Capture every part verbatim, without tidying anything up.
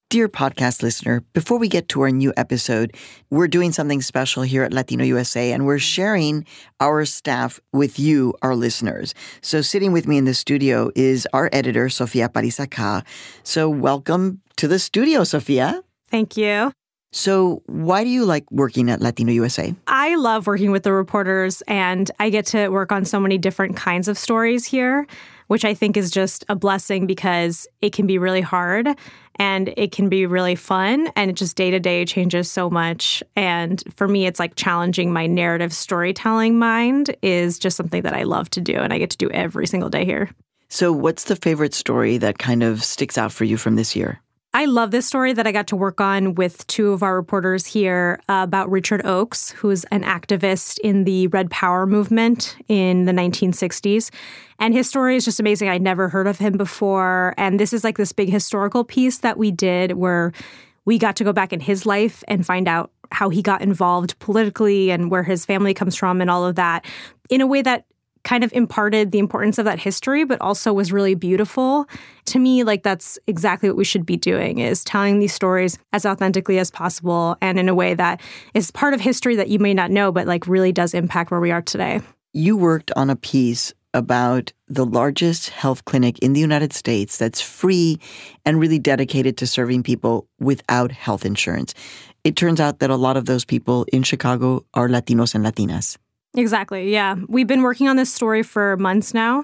Dear podcast listener, before we get to our new episode, we're doing something special here at Latino U S A, and we're sharing our staff with you, our listeners. So sitting with me in the studio is our editor, Sofia Parizaca. So welcome to the studio, Sofia. Thank you. So why do you like working at Latino U S A? I love working with the reporters, and I get to work on so many different kinds of stories here, which I think is just a blessing because it can be really hard and it can be really fun, and it just day to day changes so much. And for me, it's like challenging my narrative storytelling mind is just something that I love to do, and I get to do every single day here. So what's the favorite story that kind of sticks out for you from this year? I love this story that I got to work on with two of our reporters here uh, about Richard Oakes, who's an activist in the Red Power movement in the nineteen sixties. And his story is just amazing. I'd never heard of him before. And this is like this big historical piece that we did where we got to go back in his life and find out how he got involved politically and where his family comes from and all of that in a way that kind of imparted the importance of that history, but also was really beautiful. To me, like that's exactly what we should be doing, is telling these stories as authentically as possible and in a way that is part of history that you may not know, but like really does impact where we are today. You worked on a piece about the largest health clinic in the United States that's free and really dedicated to serving people without health insurance. It turns out that a lot of those people in Chicago are Latinos and Latinas. Exactly, yeah. We've been working on this story for months now,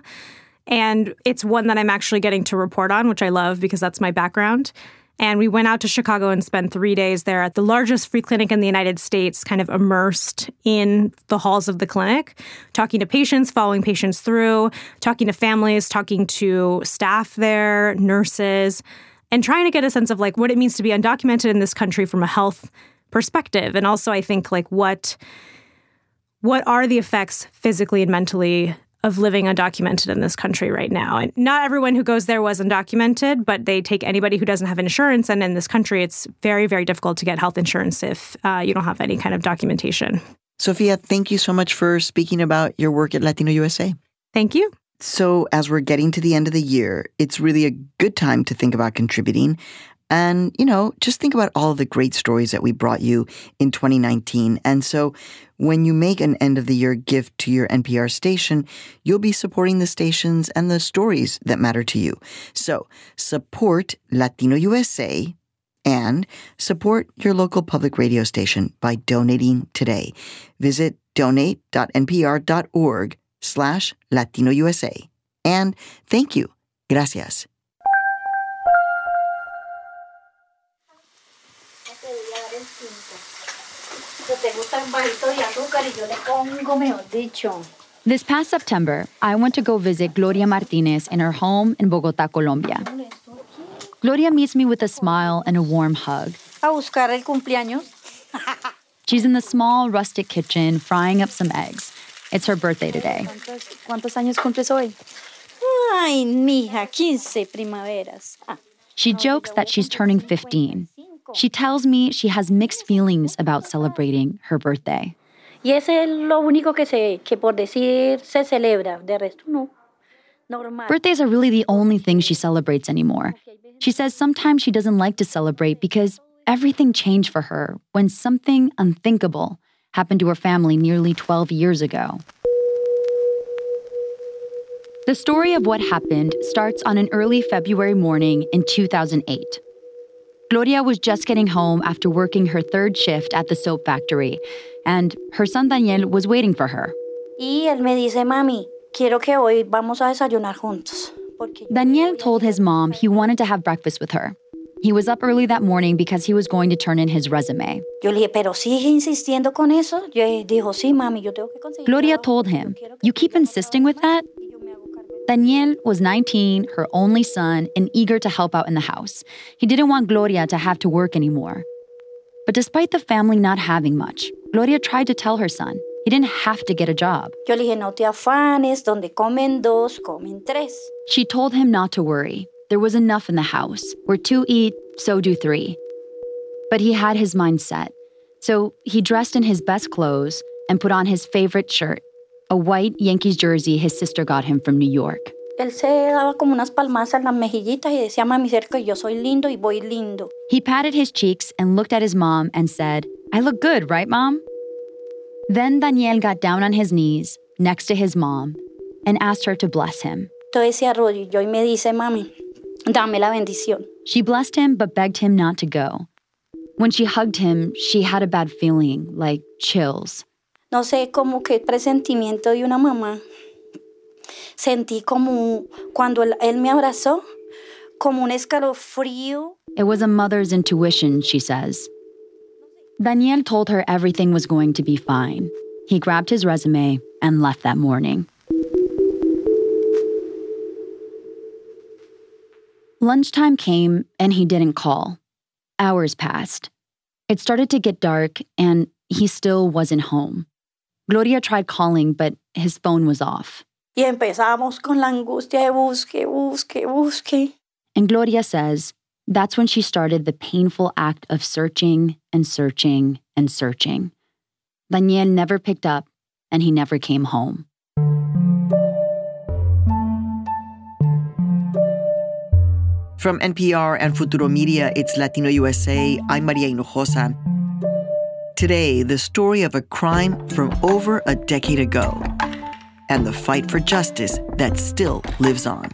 and it's one that I'm actually getting to report on, which I love because that's my background. And we went out to Chicago and spent three days there at the largest free clinic in the United States, kind of immersed in the halls of the clinic, talking to patients, following patients through, talking to families, talking to staff there, nurses, and trying to get a sense of like what it means to be undocumented in this country from a health perspective. And also, I think like what... What are the effects physically and mentally of living undocumented in this country right now? And not everyone who goes there was undocumented, but they take anybody who doesn't have insurance. And in this country, it's very, very difficult to get health insurance if uh, you don't have any kind of documentation. Sofia, thank you so much for speaking about your work at Latino U S A. Thank you. So as we're getting to the end of the year, it's really a good time to think about contributing. And, you know, just think about all of the great stories that we brought you in twenty nineteen. And so when you make an end-of-the-year gift to your N P R station, you'll be supporting the stations and the stories that matter to you. So support Latino U S A and support your local public radio station by donating today. Visit donate.npr.org slash Latino USA. And thank you. Gracias. This past September, I went to go visit Gloria Martinez in her home in Bogotá, Colombia. Gloria meets me with a smile and a warm hug. A buscar el cumpleaños. She's in the small, rustic kitchen frying up some eggs. It's her birthday today. ¿Cuántos años cumples hoy? Ay, mija, quince primaveras. Ah. She jokes that she's turning fifteen. She tells me she has mixed feelings about celebrating her birthday. Y ese es lo único que se, que por decir se celebra. De resto, no. Normal. Birthdays are really the only thing she celebrates anymore. She says sometimes she doesn't like to celebrate because everything changed for her when something unthinkable happened to her family nearly twelve years ago. The story of what happened starts on an early February morning in two thousand eight. Gloria was just getting home after working her third shift at the soap factory, and her son Daniel was waiting for her. Y él me dice, mami, quiero que hoy vamos a desayunar juntos. Daniel told his mom he wanted to have breakfast with her. He was up early that morning because he was going to turn in his resume. Yo le dije, pero sigue insistiendo con eso. Yo dijo, sí, mami, yo tengo que conseguir. Gloria told him, you keep insisting with that? Daniel was nineteen, her only son, and eager to help out in the house. He didn't want Gloria to have to work anymore. But despite the family not having much, Gloria tried to tell her son he didn't have to get a job. Yo le dije, no te afanes, donde comen dos, comen tres. She told him not to worry. There was enough in the house. Where two eat, so do three. But he had his mind set. So he dressed in his best clothes and put on his favorite shirt, a white Yankees jersey his sister got him from New York. Él se daba como unas palmadas en las mejillitas y decía, mami, cerca, yo soy lindo y voy lindo. He patted his cheeks and looked at his mom and said, I look good, right, Mom? Then Daniel got down on his knees next to his mom and asked her to bless him. Entonces se arrodilló y me dice, mami, dame la bendición. She blessed him but begged him not to go. When she hugged him, she had a bad feeling, like chills. No sé, como que presentimiento de una mamá. Sentí como cuando él me abrazó, como un escalofrío. It was a mother's intuition, she says. Daniel told her everything was going to be fine. He grabbed his resume and left that morning. Lunchtime came and he didn't call. Hours passed. It started to get dark and he still wasn't home. Gloria tried calling, but his phone was off. Y empezamos con la angustia de busque, busque, busque. And Gloria says that's when she started the painful act of searching and searching and searching. Daniel never picked up and he never came home. From N P R and Futuro Media, it's Latino U S A. I'm Maria Hinojosa. Today, the story of a crime from over a decade ago and the fight for justice that still lives on.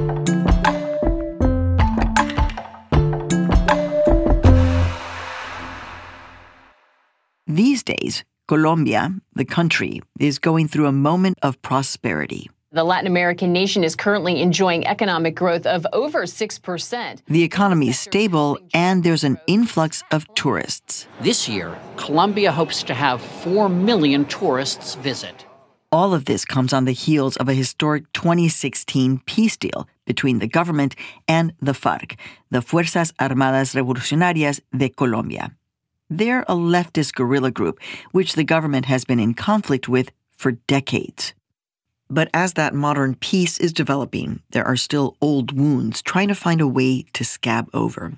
These days, Colombia, the country, is going through a moment of prosperity. The Latin American nation is currently enjoying economic growth of over six percent. The economy is stable, and there's an influx of tourists. This year, Colombia hopes to have four million tourists visit. All of this comes on the heels of a historic twenty sixteen peace deal between the government and the FARC, the Fuerzas Armadas Revolucionarias de Colombia. They're a leftist guerrilla group, which the government has been in conflict with for decades. But as that modern peace is developing, there are still old wounds trying to find a way to scab over.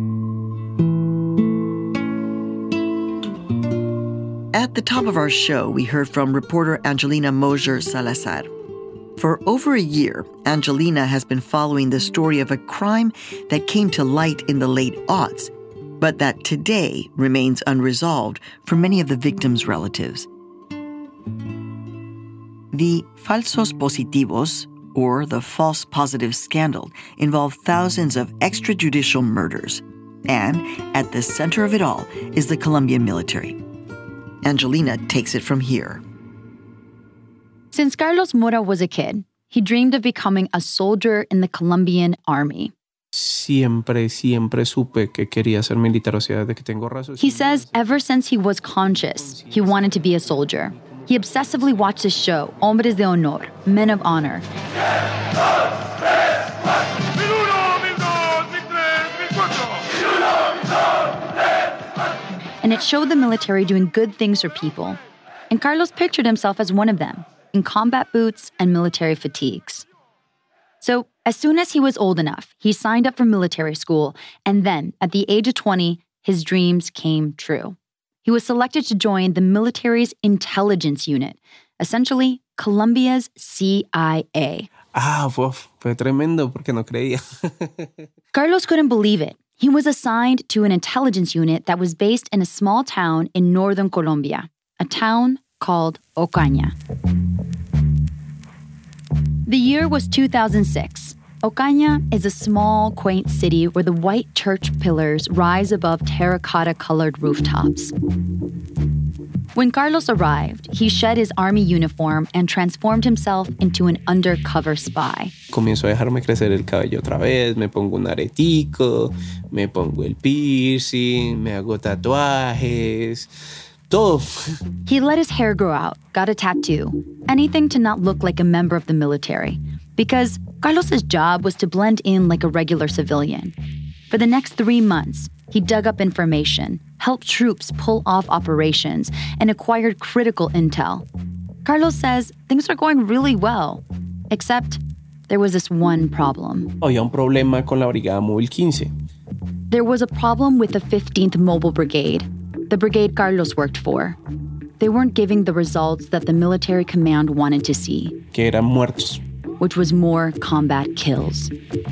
At the top of our show, we heard from reporter Angelina Mosier Salazar. For over a year, Angelina has been following the story of a crime that came to light in the late aughts, but that today remains unresolved for many of the victims' relatives. The falsos positivos, or the false positive scandal, involved thousands of extrajudicial murders. And at the center of it all is the Colombian military. Angelina takes it from here. Since Carlos Mora was a kid, he dreamed of becoming a soldier in the Colombian army. Siempre, siempre supe que quería ser militar, o sea, de que tengo razón. He says ever since he was conscious, he wanted to be a soldier. He obsessively watched the show, Hombres de Honor, Men of Honor. And it showed the military doing good things for people. And Carlos pictured himself as one of them, in combat boots and military fatigues. So as soon as he was old enough, he signed up for military school, and then, at the age of twenty, his dreams came true. He was selected to join the military's intelligence unit, essentially Colombia's C I A. Ah, fue, fue tremendo porque no creía. Carlos couldn't believe it. He was assigned to an intelligence unit that was based in a small town in northern Colombia, a town called Ocaña. The year was two thousand six. Ocaña is a small, quaint city where the white church pillars rise above terracotta-colored rooftops. When Carlos arrived, he shed his army uniform and transformed himself into an undercover spy. Comienzo a dejarme crecer el cabello otra vez, me pongo un aretico, me pongo el piercing, me hago tatuajes, todo. He let his hair grow out, got a tattoo, anything to not look like a member of the military. Because Carlos's job was to blend in like a regular civilian. For the next three months, he dug up information, helped troops pull off operations, and acquired critical intel. Carlos says things are going really well, except there was this one problem. Había un problema con la Brigada Móvil quince. There was a problem with the fifteenth Mobile Brigade, the brigade Carlos worked for. They weren't giving the results that the military command wanted to see. Que eran muertos. which was more combat kills.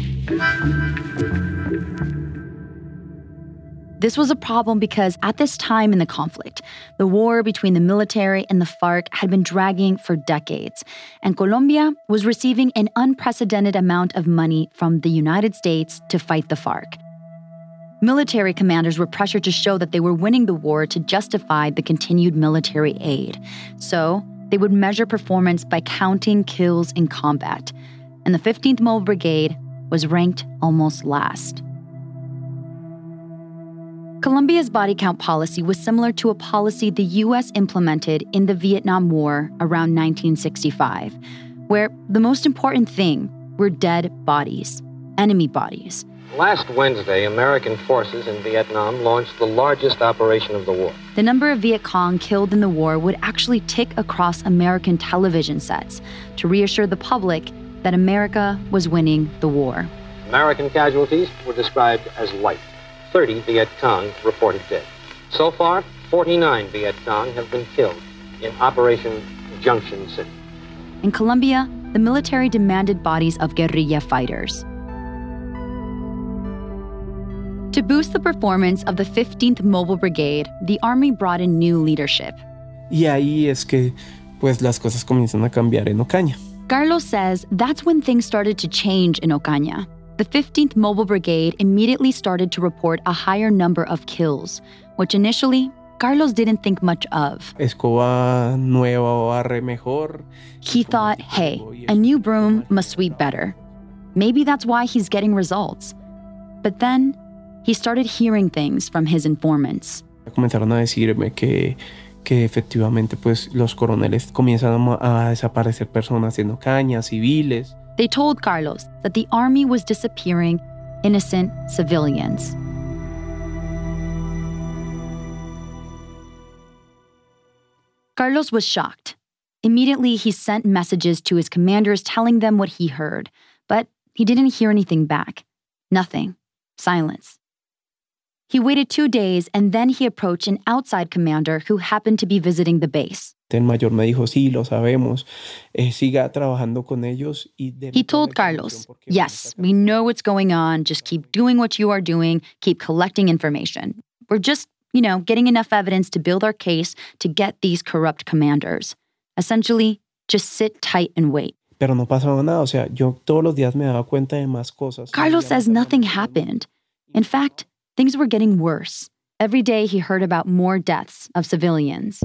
This was a problem because at this time in the conflict, the war between the military and the FARC had been dragging for decades, and Colombia was receiving an unprecedented amount of money from the United States to fight the FARC. Military commanders were pressured to show that they were winning the war to justify the continued military aid. So they would measure performance by counting kills in combat, and the fifteenth Mobile Brigade was ranked almost last. Colombia's body count policy was similar to a policy the U S implemented in the Vietnam War around nineteen sixty-five, where the most important thing were dead bodies, enemy bodies. Last Wednesday, American forces in Vietnam launched the largest operation of the war. The number of Viet Cong killed in the war would actually tick across American television sets to reassure the public that America was winning the war. American casualties were described as light. thirty Viet Cong reported dead. So far, forty-nine Viet Cong have been killed in Operation Junction City. In Colombia, the military demanded bodies of guerrilla fighters. To boost the performance of the fifteenth Mobile Brigade, the Army brought in new leadership. Y ahí es que, pues, las cosas comienzan a cambiar en Ocaña. Carlos says that's when things started to change in Ocaña. The fifteenth Mobile Brigade immediately started to report a higher number of kills, which initially Carlos didn't think much of. Escoba nueva barre mejor. He thought, hey, a new broom must sweep better. Maybe that's why he's getting results. But then he started hearing things from his informants. Comenzaron a decirme que, que efectivamente pues, los coroneles comienzan a, a desaparecer personas en Ocaña, civiles. They told Carlos that the army was disappearing innocent civilians. Carlos was shocked. Immediately, he sent messages to his commanders telling them what he heard, but he didn't hear anything back. Nothing. Silence. He waited two days and then he approached an outside commander who happened to be visiting the base. El mayor me dijo, sí, lo sabemos. Eh, siga trabajando con ellos. Y he told Carlos, yes, we know what's going on. Just keep doing what you are doing. Keep collecting information. We're just, you know, getting enough evidence to build our case to get these corrupt commanders. Essentially, just sit tight and wait. Pero no pasaba nada. O sea, yo todos los días me daba cuenta de más cosas. Carlos says nothing happened. In fact, things were getting worse. Every day he heard about more deaths of civilians.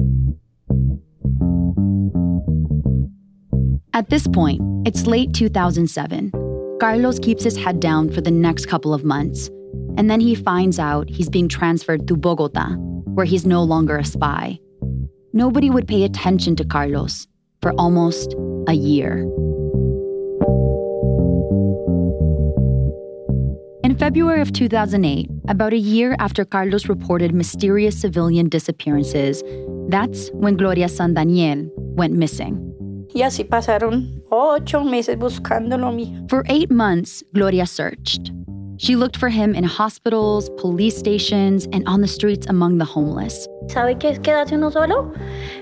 At this point, it's late two thousand seven. Carlos keeps his head down for the next couple of months, and then he finds out he's being transferred to Bogota, where he's no longer a spy. Nobody would pay attention to Carlos for almost a year. In February of two thousand eight, about a year after Carlos reported mysterious civilian disappearances, that's when Gloria's son Daniel went missing. Y así pasaron ocho meses buscándolo, mija. For eight months, Gloria searched. She looked for him in hospitals, police stations, and on the streets among the homeless. ¿Sabe qué es quedarse uno solo?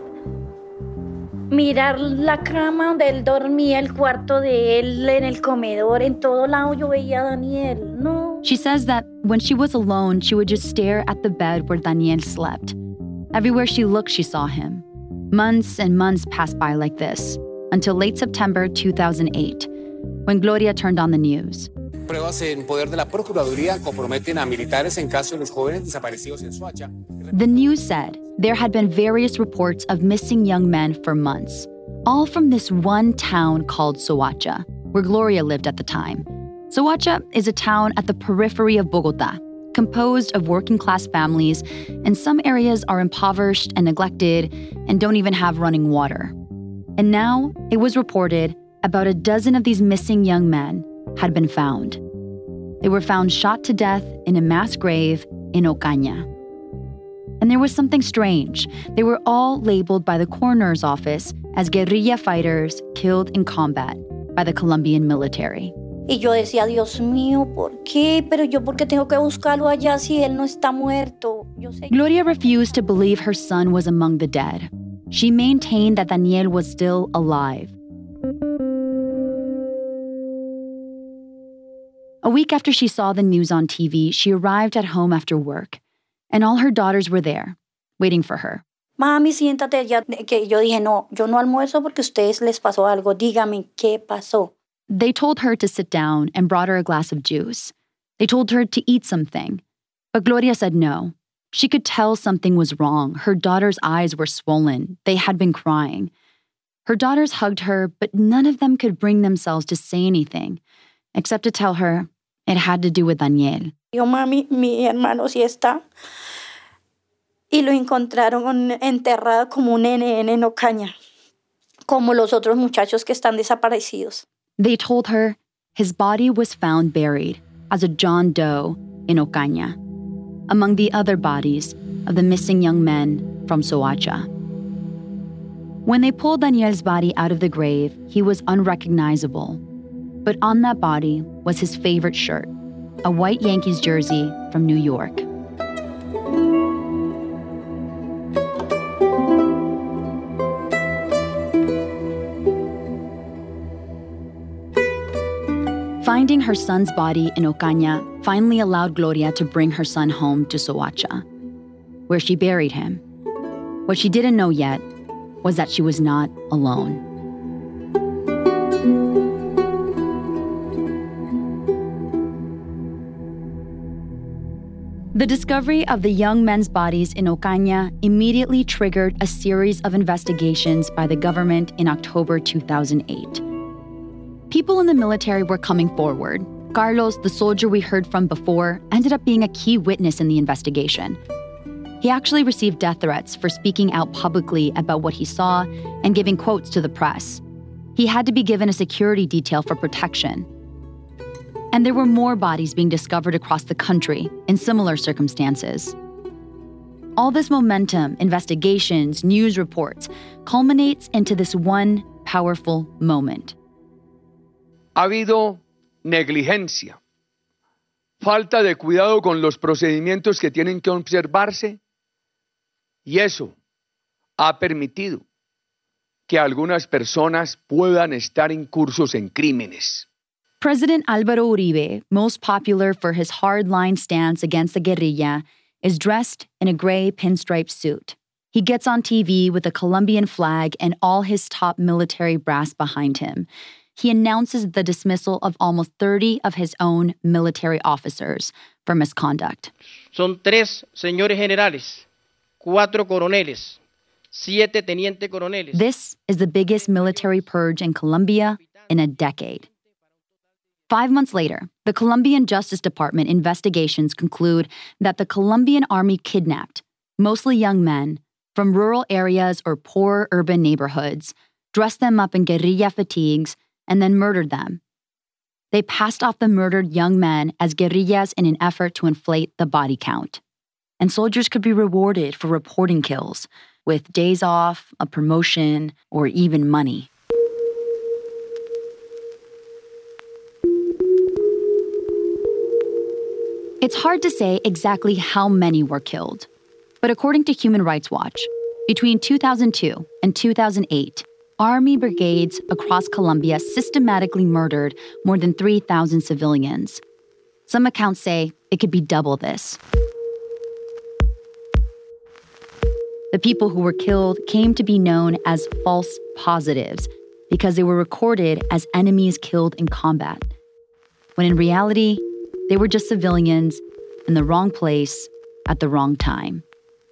Mirar la cama donde él dormía, el cuarto de él, en el comedor, en todo lado yo veía a Daniel, no. She says that when she was alone, she would just stare at the bed where Daniel slept. Everywhere she looked, she saw him. Months and months passed by like this, until late September two thousand eight, when Gloria turned on the news. Pruebas en poder de la Procuraduría comprometen a militares en caso de los jóvenes desaparecidos en Soacha. The news said there had been various reports of missing young men for months, all from this one town called Soacha, where Gloria lived at the time. Soacha is a town at the periphery of Bogota, composed of working-class families, and some areas are impoverished and neglected and don't even have running water. And now it was reported about a dozen of these missing young men had been found. They were found shot to death in a mass grave in Ocaña. And there was something strange. They were all labeled by the coroner's office as guerrilla fighters killed in combat by the Colombian military. Y yo decía, Dios mío, ¿por qué? Pero yo, ¿por qué tengo que buscarlo allá si él no está muerto? Yo sé. Gloria refused to believe her son was among the dead. She maintained that Daniel was still alive. A week after she saw the news on T V, she arrived at home after work, and all her daughters were there, waiting for her. Mami, siéntate ya. Que yo dije, no, yo no almuerzo porque a ustedes les pasó algo. Dígame, ¿qué pasó? They told her to sit down and brought her a glass of juice. They told her to eat something. But Gloria said no. She could tell something was wrong. Her daughter's eyes were swollen. They had been crying. Her daughters hugged her, but none of them could bring themselves to say anything, except to tell her it had to do with Daniel. Yo, mami, mi hermano sí está. Y lo encontraron enterrado como un nene en Ocaña, como los otros muchachos que están desaparecidos. They told her his body was found buried as a John Doe in Ocaña, among the other bodies of the missing young men from Soacha. When they pulled Daniel's body out of the grave, he was unrecognizable. But on that body was his favorite shirt, a white Yankees jersey from New York. Finding her son's body in Ocaña finally allowed Gloria to bring her son home to Soacha, where she buried him. What she didn't know yet was that she was not alone. The discovery of the young men's bodies in Ocaña immediately triggered a series of investigations by the government in October two thousand eight. People in the military were coming forward. Carlos, the soldier we heard from before, ended up being a key witness in the investigation. He actually received death threats for speaking out publicly about what he saw and giving quotes to the press. He had to be given a security detail for protection. And there were more bodies being discovered across the country in similar circumstances. All this momentum, investigations, news reports, culminates into this one powerful moment. Ha habido negligencia, falta de cuidado con los procedimientos que tienen que observarse, y eso ha permitido que algunas personas puedan estar incursos en crímenes. President Álvaro Uribe, most popular for his hard-line stance against the guerrilla, is dressed in a gray pinstripe suit. He gets on T V with a Colombian flag and all his top military brass behind him. He announces the dismissal of almost thirty of his own military officers for misconduct. Son tres señores generales, cuatro coroneles, siete teniente coroneles. This is the biggest military purge in Colombia in a decade. Five months later, the Colombian Justice Department investigations conclude that the Colombian army kidnapped, mostly young men, from rural areas or poor urban neighborhoods, dressed them up in guerrilla fatigues, and then murdered them. They passed off the murdered young men as guerrillas in an effort to inflate the body count. And soldiers could be rewarded for reporting kills, with days off, a promotion, or even money. It's hard to say exactly how many were killed. But according to Human Rights Watch, between two thousand two and two thousand eight, army brigades across Colombia systematically murdered more than three thousand civilians. Some accounts say it could be double this. The people who were killed came to be known as false positives because they were recorded as enemies killed in combat, when in reality, they were just civilians in the wrong place at the wrong time.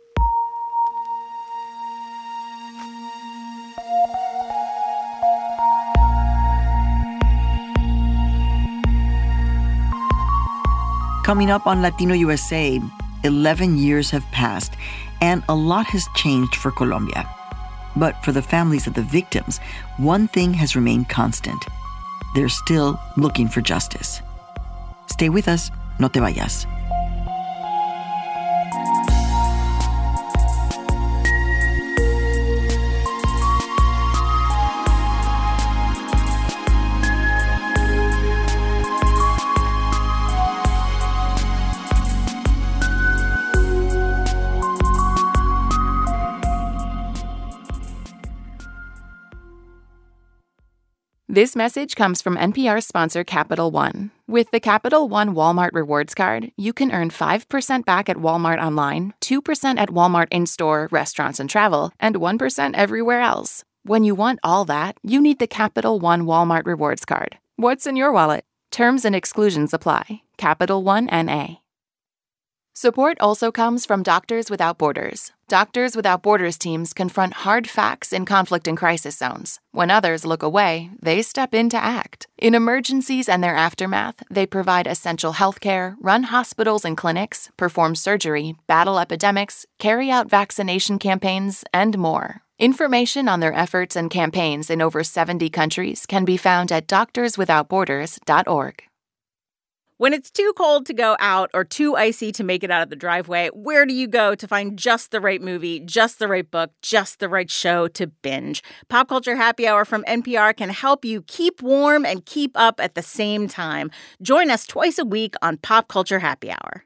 Coming up on Latino U S A, eleven years have passed, and a lot has changed for Colombia. But for the families of the victims, one thing has remained constant. They're still looking for justice. Stay with us, no te vayas. This message comes from N P R sponsor Capital One. With the Capital One Walmart Rewards Card, you can earn five percent back at Walmart online, two percent at Walmart in-store, restaurants, and travel, and one percent everywhere else. When you want all that, you need the Capital One Walmart Rewards Card. What's in your wallet? Terms and exclusions apply. Capital One N A. Support also comes from Doctors Without Borders. Doctors Without Borders teams confront hard facts in conflict and crisis zones. When others look away, they step in to act. In emergencies and their aftermath, they provide essential healthcare, run hospitals and clinics, perform surgery, battle epidemics, carry out vaccination campaigns, and more. Information on their efforts and campaigns in over seventy countries can be found at doctors without borders dot org. When it's too cold to go out or too icy to make it out of the driveway, where do you go to find just the right movie, just the right book, just the right show to binge? Pop Culture Happy Hour from N P R can help you keep warm and keep up at the same time. Join us twice a week on Pop Culture Happy Hour.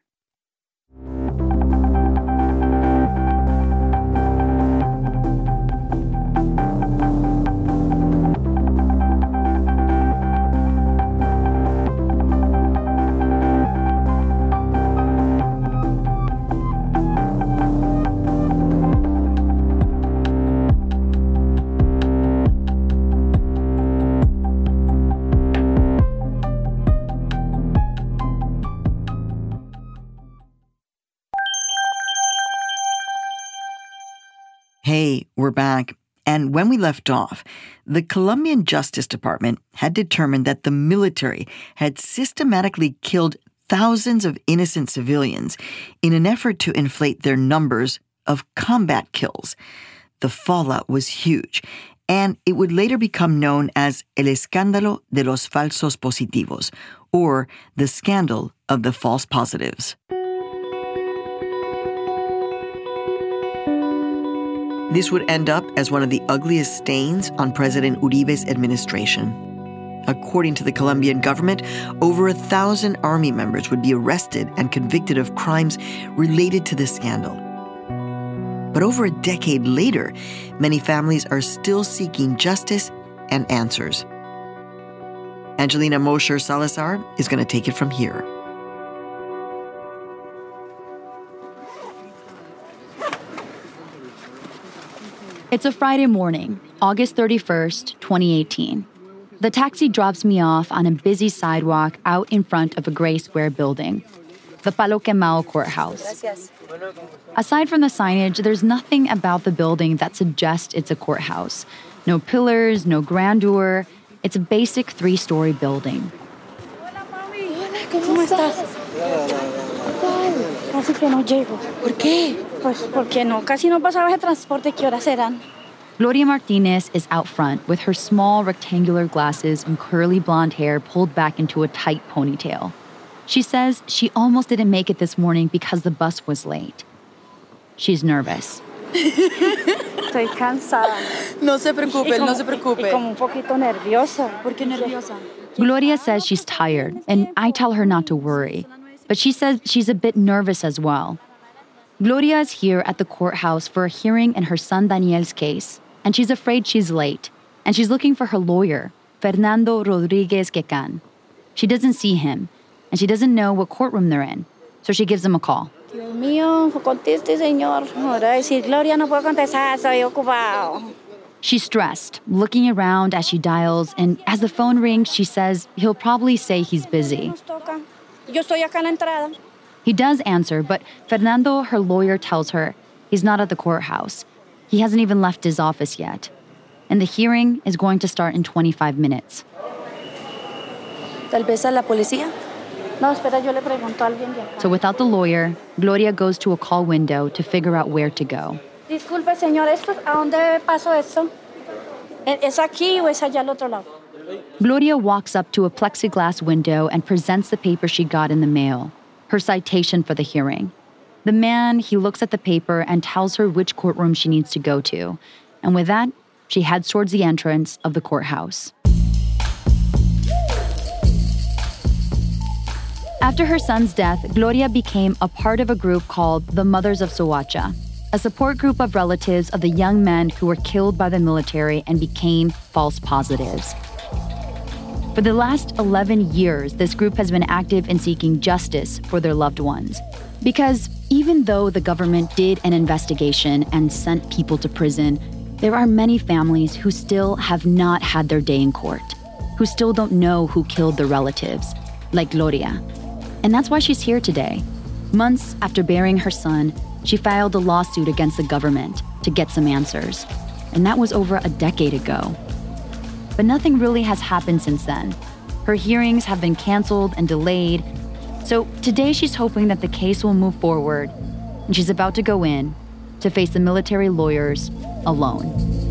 Hey, we're back. And when we left off, the Colombian Justice Department had determined that the military had systematically killed thousands of innocent civilians in an effort to inflate their numbers of combat kills. The fallout was huge, and it would later become known as El Escándalo de los Falsos Positivos, or the Scandal of the False Positives. This would end up as one of the ugliest stains on President Uribe's administration. According to the Colombian government, over a thousand army members would be arrested and convicted of crimes related to the scandal. But over a decade later, many families are still seeking justice and answers. Angelina Mosher Salazar is going to take it from here. It's a Friday morning, August thirty-first, twenty eighteen. The taxi drops me off on a busy sidewalk out in front of a gray square building, the Palo Quemado Courthouse. Aside from the signage, there's nothing about the building that suggests it's a courthouse. No pillars, no grandeur. It's a basic three-story building. Hola, mami. Hola, ¿cómo estás? Casi que no llego. ¿Por qué? Pues porque no, casi no pasaba ese transporte. ¿Qué horas eran? Gloria Martinez is out front with her small rectangular glasses and curly blonde hair pulled back into a tight ponytail. She says she almost didn't make it this morning because the bus was late. She's nervous. Estoy cansada. No se preocupe, no se preocupe. Y como un poquito nerviosa. ¿Por qué nerviosa? Gloria says she's tired, and I tell her not to worry. But she says she's a bit nervous as well. Gloria is here at the courthouse for a hearing in her son Daniel's case, and she's afraid she's late, and she's looking for her lawyer, Fernando Rodriguez Quecan. She doesn't see him, and she doesn't know what courtroom they're in, so she gives him a call. Dios mío, conteste, señor. Ahora decir, Gloria, no puedo contestar, estoy ocupado. She's stressed, looking around as she dials, and as the phone rings, she says he'll probably say he's busy. Yo estoy acá en la entrada. He does answer, but Fernando, her lawyer, tells her he's not at the courthouse. He hasn't even left his office yet. And the hearing is going to start in twenty-five minutes. ¿Tal vez a la policía? No, espera, yo le pregunto a alguien de acá. So without the lawyer, Gloria goes to a call window to figure out where to go. Disculpe, señor, ¿esto, ¿a dónde paso esto? ¿Es aquí o es allá al otro lado? Gloria walks up to a plexiglass window and presents the paper she got in the mail, her citation for the hearing. The man, he looks at the paper and tells her which courtroom she needs to go to. And with that, she heads towards the entrance of the courthouse. After her son's death, Gloria became a part of a group called the Mothers of Soacha, a support group of relatives of the young men who were killed by the military and became false positives. For the last eleven years, this group has been active in seeking justice for their loved ones. Because even though the government did an investigation and sent people to prison, there are many families who still have not had their day in court, who still don't know who killed their relatives, like Gloria. And that's why she's here today. Months after burying her son, she filed a lawsuit against the government to get some answers. And that was over a decade ago. But nothing really has happened since then. Her hearings have been canceled and delayed. So today she's hoping that the case will move forward, and she's about to go in to face the military lawyers alone.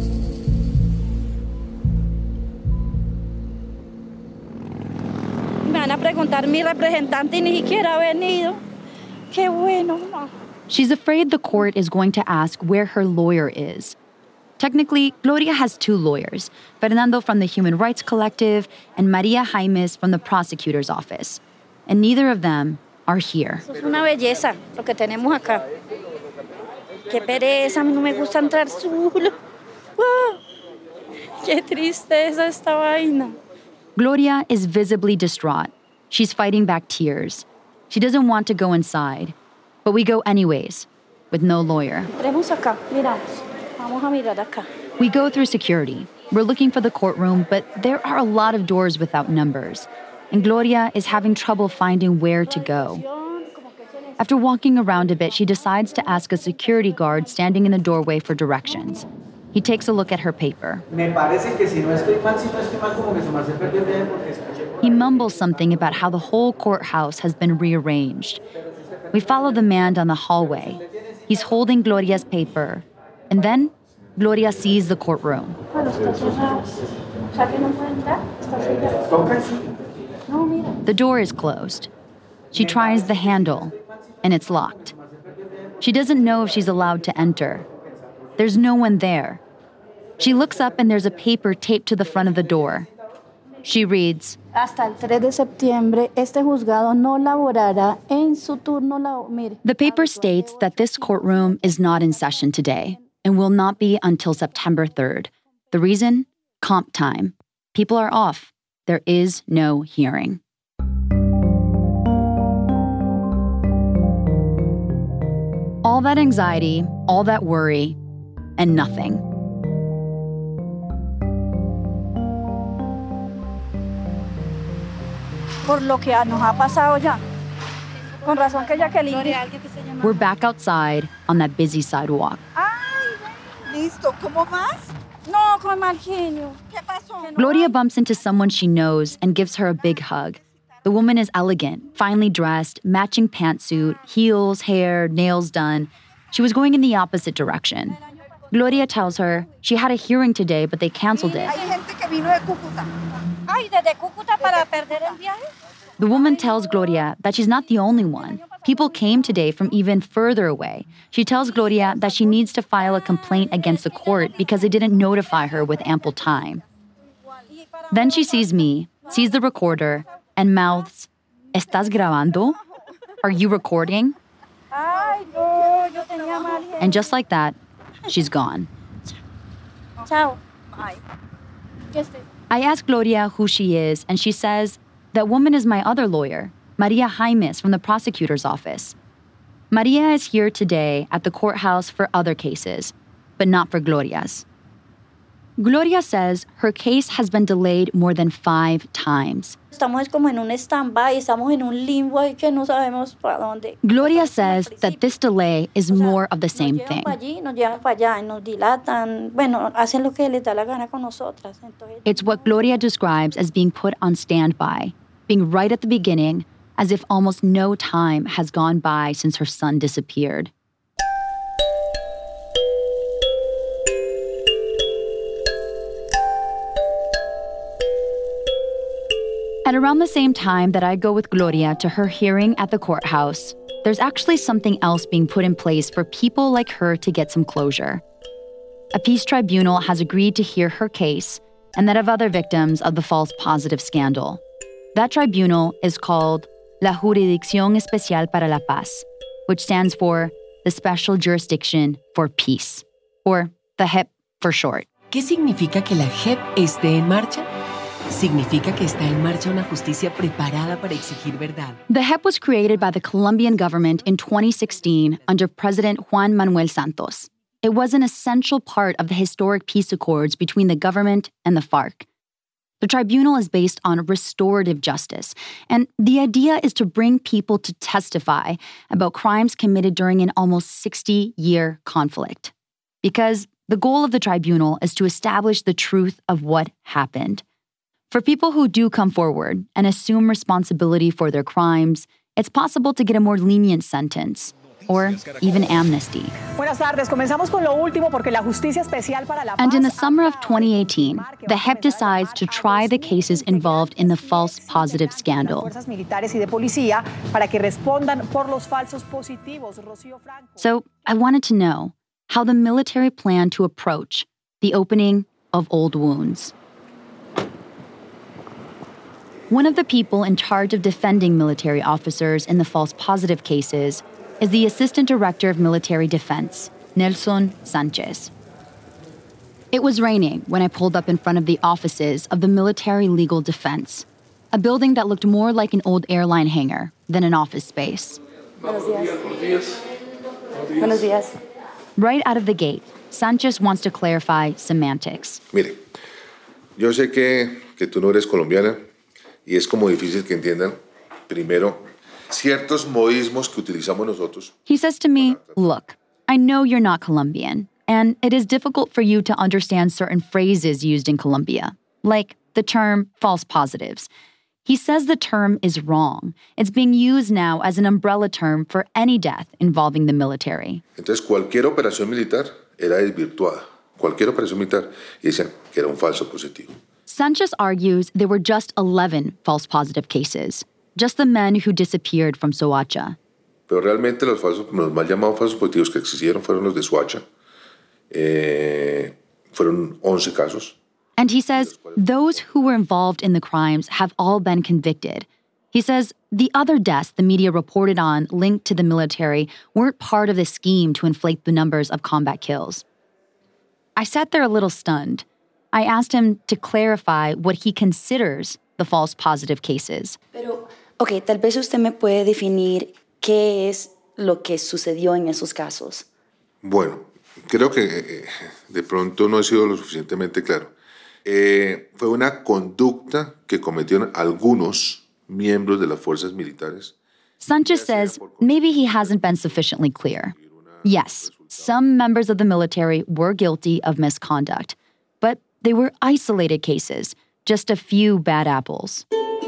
Me van a preguntar mi representante y ni siquiera ha venido. Qué bueno, ma. She's afraid the court is going to ask where her lawyer is. Technically, Gloria has two lawyers, Fernando from the Human Rights Collective and Maria Jaimes from the prosecutor's office. And neither of them are here. Eso es una belleza, lo que tenemos acá. Qué pereza, a mí no me gusta entrar solo. ¡Wow! Qué tristeza esta vaina. Gloria is visibly distraught. She's fighting back tears. She doesn't want to go inside. But we go anyways, with no lawyer. Entremos acá, miramos. Vamos a mirar acá. We go through security. We're looking for the courtroom, but there are a lot of doors without numbers. And Gloria is having trouble finding where to go. After walking around a bit, she decides to ask a security guard standing in the doorway for directions. He takes a look at her paper. He mumbles something about how the whole courthouse has been rearranged. We follow the man down the hallway. He's holding Gloria's paper. And then, Gloria sees the courtroom. The door is closed. She tries the handle, and it's locked. She doesn't know if she's allowed to enter. There's no one there. She looks up and there's a paper taped to the front of the door. She reads, Hasta el tres de septiembre, este juzgado no laborará en su turno. Mire. The paper states that this courtroom is not in session today and will not be until September third. The reason? Comp time. People are off. There is no hearing. All that anxiety, all that worry, and nothing. Por lo que nos ha pasado ya. Con razón que Jacqueline. We're back outside on that busy sidewalk. Ay, listo. ¿Cómo vas? No, con mal genio. ¿Qué pasó? Gloria bumps into someone she knows and gives her a big hug. The woman is elegant, finely dressed, matching pantsuit, heels, hair, nails done. She was going in the opposite direction. Gloria tells her she had a hearing today, but they canceled it. The woman tells Gloria that she's not the only one. People came today from even further away. She tells Gloria that she needs to file a complaint against the court because they didn't notify her with ample time. Then she sees me, sees the recorder, and mouths, ¿Estás grabando? Are you recording? And just like that, she's gone. Ciao. Bye. I ask Gloria who she is, and she says, that woman is my other lawyer, Maria Jaimes from the prosecutor's office. Maria is here today at the courthouse for other cases, but not for Gloria's. Gloria says her case has been delayed more than five times. Estamos como en un stand-by, estamos en un limbo y que no sabemos para dónde. Gloria says that this delay is more of the same thing. Nos llevan para allá y nos dilatan. Bueno, hacen lo que les da la gana con nosotras. It's what Gloria describes as being put on standby, being right at the beginning, as if almost no time has gone by since her son disappeared. At around the same time that I go with Gloria to her hearing at the courthouse, there's actually something else being put in place for people like her to get some closure. A peace tribunal has agreed to hear her case and that of other victims of the false positive scandal. That tribunal is called La Jurisdicción Especial para la Paz, which stands for the Special Jurisdiction for Peace, or the J E P for short. ¿Qué significa que la J E P esté en marcha? Significa que está en marcha una justicia preparada para exigir verdad. The J E P was created by the Colombian government in twenty sixteen under President Juan Manuel Santos. It was an essential part of the historic peace accords between the government and the FARC. The tribunal is based on restorative justice, and the idea is to bring people to testify about crimes committed during an almost sixty-year conflict. Because the goal of the tribunal is to establish the truth of what happened. For people who do come forward and assume responsibility for their crimes, it's possible to get a more lenient sentence or even amnesty. Buenas tardes. Comenzamos con lo último porque la Justicia Especial para la Paz. And in the summer of twenty eighteen, the J E P decides to try the cases involved in the false positive scandal. Fuerzas militares y de policía para que respondan por los falsos positivos. Rocío Franco. So I wanted to know how the military planned to approach the opening of old wounds. One of the people in charge of defending military officers in the false positive cases is the Assistant Director of Military Defense, Nelson Sanchez. It was raining when I pulled up in front of the offices of the Military Legal Defense, a building that looked more like an old airline hangar than an office space. Buenos días. Buenos días. Right out of the gate, Sanchez wants to clarify semantics. Mire, yo sé que, que tú no eres colombiana y es como difícil que entiendan, primero, ciertos modismos que utilizamos nosotros. He says to me, look, I know you're not Colombian, and it is difficult for you to understand certain phrases used in Colombia, like the term false positives. He says the term is wrong. It's being used now as an umbrella term for any death involving the military. Entonces, cualquier operación militar era desvirtuada. Cualquier operación militar, y decían que era un falso positivo. Sanchez argues there were just eleven false positive cases, just the men who disappeared from Soacha. Pero realmente los, falsos, los mal llamados falsos positivos que existieron fueron los de Soacha. Eh, fueron once casos. And he says those who were involved in the crimes have all been convicted. He says the other deaths the media reported on linked to the military weren't part of the scheme to inflate the numbers of combat kills. I sat there a little stunned. I asked him to clarify what he considers the false positive cases. Pero, ok, tal vez usted me puede definir qué es lo que sucedió en esos casos. Bueno, creo que eh, de pronto no he sido lo suficientemente claro. Eh, fue una conducta que cometieron algunos miembros de las fuerzas militares. Sanchez says maybe he hasn't been sufficiently clear. Yes, some members of the military were guilty of misconduct, but they were isolated cases, just a few bad apples.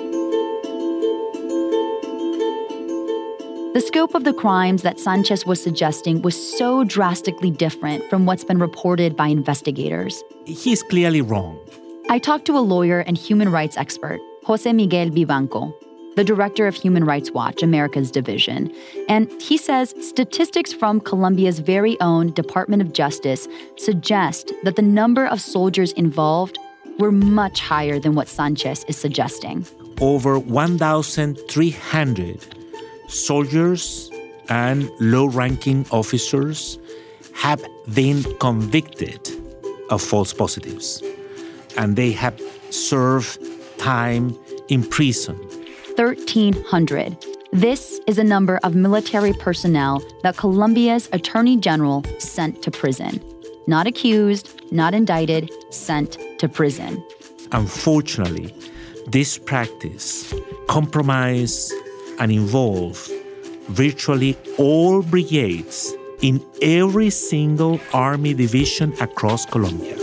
The scope of the crimes that Sanchez was suggesting was so drastically different from what's been reported by investigators. He's clearly wrong. I talked to a lawyer and human rights expert, Jose Miguel Vivanco, the director of Human Rights Watch, America's division, and he says statistics from Colombia's very own Department of Justice suggest that the number of soldiers involved were much higher than what Sanchez is suggesting. Over one thousand three hundred soldiers and low-ranking officers have been convicted of false positives, and they have served time in prison. thirteen hundred. This is a number of military personnel that Colombia's Attorney General sent to prison. Not accused, not indicted, sent to prison. Unfortunately, this practice compromised and involved virtually all brigades in every single army division across Colombia.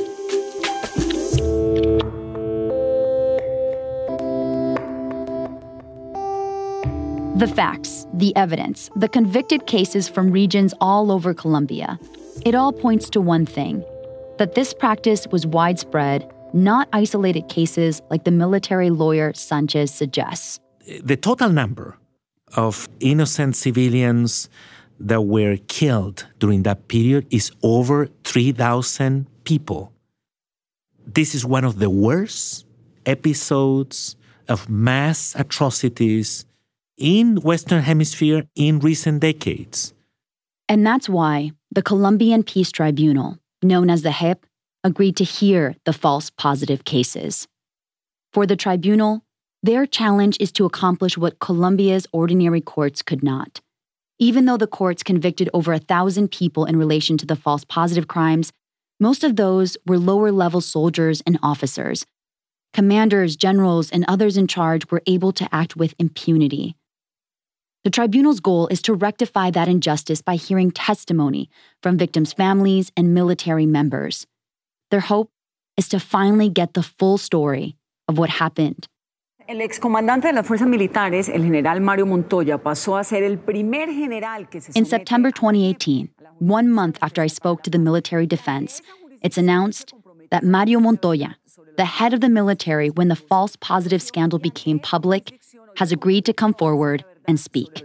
The facts, the evidence, the convicted cases from regions all over Colombia, it all points to one thing, that this practice was widespread, not isolated cases like the military lawyer Sanchez suggests. The total number of innocent civilians that were killed during that period is over three thousand people. This is one of the worst episodes of mass atrocities in Western Hemisphere in recent decades. And that's why the Colombian Peace Tribunal, known as the J E P, agreed to hear the false positive cases. For the tribunal, their challenge is to accomplish what Colombia's ordinary courts could not. Even though the courts convicted over a thousand people in relation to the false positive crimes, most of those were lower-level soldiers and officers. Commanders, generals, and others in charge were able to act with impunity. The tribunal's goal is to rectify that injustice by hearing testimony from victims' families and military members. Their hope is to finally get the full story of what happened. El excomandante de las fuerzas militares, el general Mario Montoya, pasó a ser el primer general que se In September twenty eighteen, one month after I spoke to the military defense, it's announced that Mario Montoya, the head of the military when the false positive scandal became public, has agreed to come forward and speak.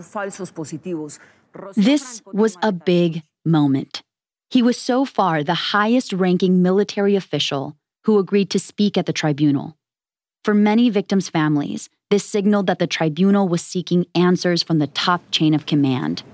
This was a big moment. He was so far the highest-ranking military official who agreed to speak at the tribunal. For many victims' families, this signaled that the tribunal was seeking answers from the top chain of command.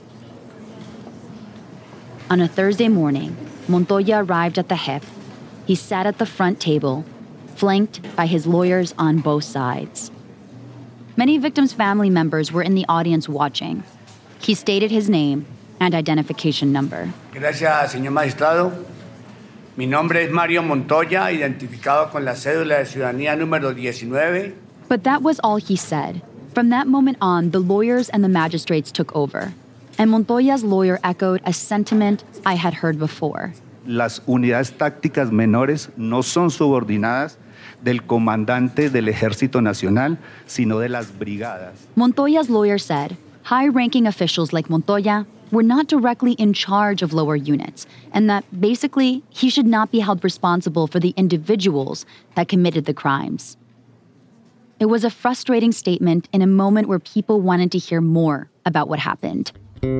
On a Thursday morning, Montoya arrived at the J E P. He sat at the front table, flanked by his lawyers on both sides. Many victims' family members were in the audience watching. He stated his name and identification number. Gracias, señor magistrado. Mi nombre es Mario Montoya, identificado con la cédula de ciudadanía número diecinueve. But that was all he said. From that moment on, the lawyers and the magistrates took over. And Montoya's lawyer echoed a sentiment I had heard before. Las unidades tácticas menores no son subordinadas del comandante del Ejército Nacional, sino de las brigadas. Montoya's lawyer said high-ranking officials like Montoya were not directly in charge of lower units, and that basically he should not be held responsible for the individuals that committed the crimes. It was a frustrating statement in a moment where people wanted to hear more about what happened.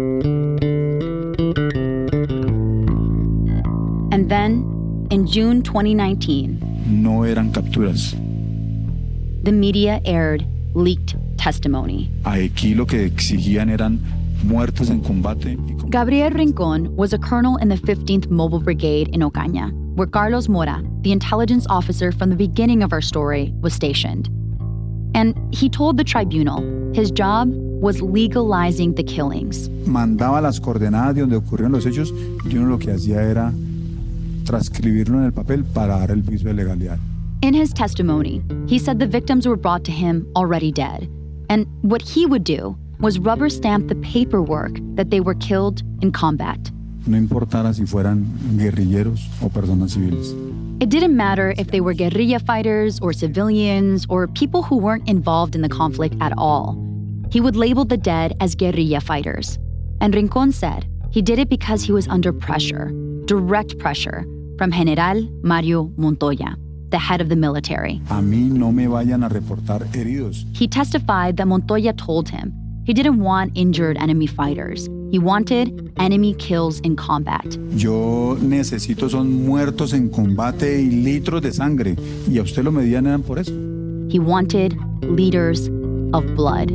And then, in June twenty nineteen, no eran capturas. The media aired leaked testimony. Aquí lo que exigían eran muertos en combate. Gabriel Rincón was a colonel in the fifteenth Mobile Brigade in Ocaña, where Carlos Mora, the intelligence officer from the beginning of our story, was stationed. And he told the tribunal his job was legalizing the killings. Mandaba las coordenadas de donde ocurrieron los hechos y uno lo que hacía era transcribirlo en el papel para dar el viso de legalidad. In his testimony, he said the victims were brought to him already dead. And what he would do was rubber stamp the paperwork that they were killed in combat. No importara si fueran guerrilleros o personas civiles. It didn't matter if they were guerrilla fighters or civilians or people who weren't involved in the conflict at all. He would label the dead as guerrilla fighters. And Rincón said he did it because he was under pressure, direct pressure, from General Mario Montoya, the head of the military. A mí no me vayan a reportar heridos. He testified that Montoya told him he didn't want injured enemy fighters. He wanted enemy kills in combat. Yo necesito son muertos en combate y litros de sangre. Y a usted lo medían eran por eso. He wanted liters of blood.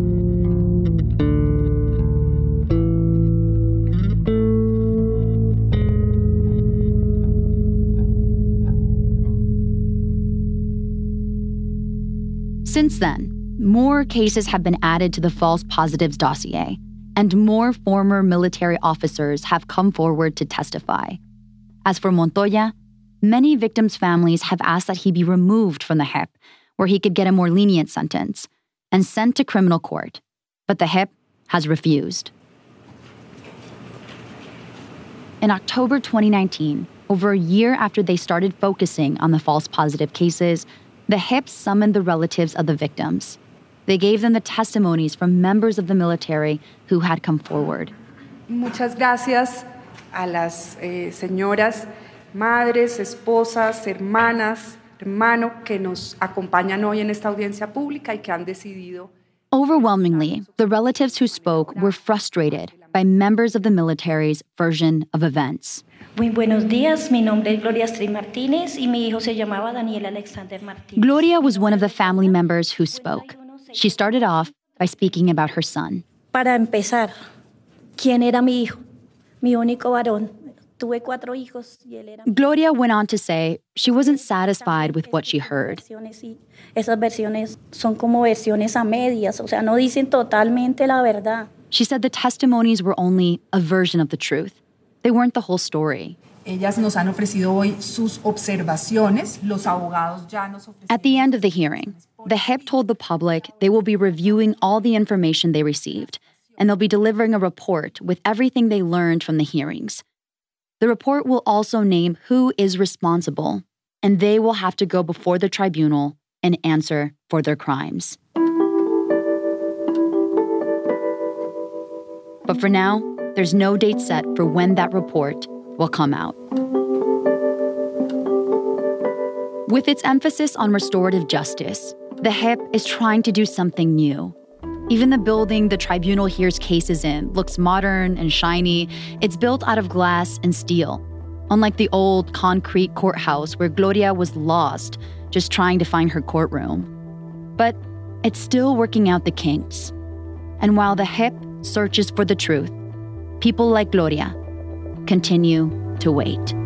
Since then, more cases have been added to the false positives dossier, and more former military officers have come forward to testify. As for Montoya, many victims' families have asked that he be removed from the J E P, where he could get a more lenient sentence, and sent to criminal court. But the J E P has refused. In October twenty nineteen, over a year after they started focusing on the false positive cases, the J E P summoned the relatives of the victims. They gave them the testimonies from members of the military who had come forward. Muchas gracias a las eh, señoras, madres, esposas, hermanas, hermanos que nos acompañan hoy en esta audiencia pública y que han decidido. Overwhelmingly, the relatives who spoke were frustrated by members of the military's version of events. Muy buenos días, mi nombre es Gloria Astrid Martínez y mi hijo se llamaba Daniel Alexander Martínez. Gloria was one of the family members who spoke. She started off by speaking about her son. Para empezar, ¿quién era mi hijo? Mi único varón. Gloria went on to say she wasn't satisfied with what she heard. Esas versiones son como versiones a medias, o sea, no dicen totalmente la verdad. She said the testimonies were only a version of the truth. They weren't the whole story. Ellas nos han ofrecido hoy sus observaciones. Los abogados ya nos ofrecieron. At the end of the hearing, the H I P told the public they will be reviewing all the information they received, and they'll be delivering a report with everything they learned from the hearings. The report will also name who is responsible, and they will have to go before the tribunal and answer for their crimes. But for now, there's no date set for when that report will come out. With its emphasis on restorative justice, the H I P is trying to do something new. Even the building the tribunal hears cases in looks modern and shiny. It's built out of glass and steel, unlike the old concrete courthouse where Gloria was lost just trying to find her courtroom. But it's still working out the kinks. And while the H I P searches for the truth, people like Gloria continue to wait.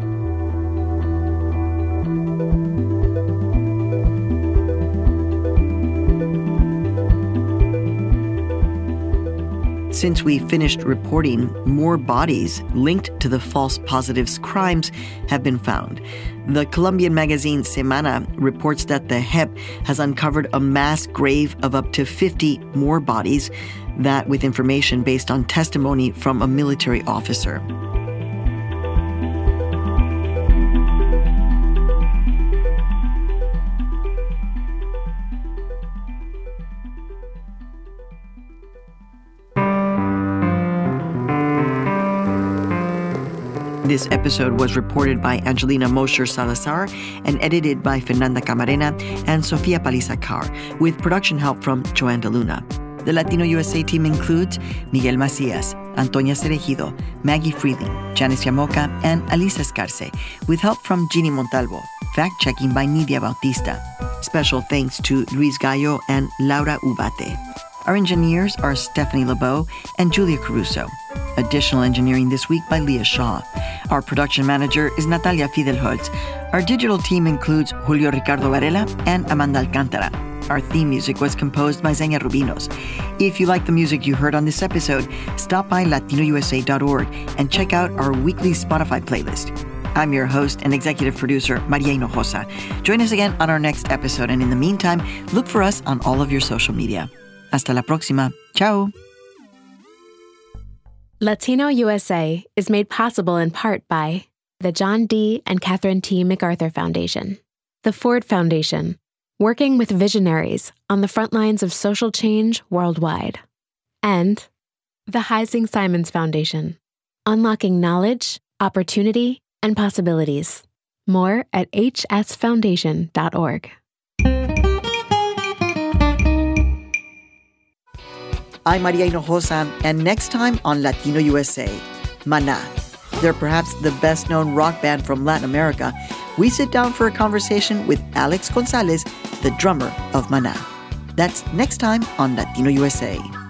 Since we finished reporting, more bodies linked to the false positives' crimes have been found. The Colombian magazine Semana reports that the H I P has uncovered a mass grave of up to fifty more bodies, that with information based on testimony from a military officer. This episode was reported by Angelina Mosher Salazar and edited by Fernanda Camarena and Sofia Paliza Carr, with production help from Joanne DeLuna. The Latino U S A team includes Miguel Macías, Antonia Cerejido, Maggie Freeling, Janice Yamoca, and Alisa Escarce, with help from Ginny Montalvo, fact-checking by Nidia Bautista. Special thanks to Luis Gallo and Laura Ubate. Our engineers are Stephanie LeBeau and Julia Caruso. Additional engineering this week by Leah Shaw. Our production manager is Natalia Fidelholz. Our digital team includes Julio Ricardo Varela and Amanda Alcantara. Our theme music was composed by Zenia Rubinos. If you like the music you heard on this episode, stop by latino u s a dot org and check out our weekly Spotify playlist. I'm your host and executive producer, Maria Hinojosa. Join us again on our next episode, and in the meantime, look for us on all of your social media. Hasta la próxima. Ciao. Latino U S A is made possible in part by the John D. and Catherine T. MacArthur Foundation, the Ford Foundation, working with visionaries on the front lines of social change worldwide, and the Heising Simons Foundation, unlocking knowledge, opportunity, and possibilities. More at h s foundation dot org. I'm Maria Hinojosa, and next time on Latino U S A, Maná. They're perhaps the best-known rock band from Latin America. We sit down for a conversation with Alex Gonzalez, the drummer of Maná. That's next time on Latino U S A.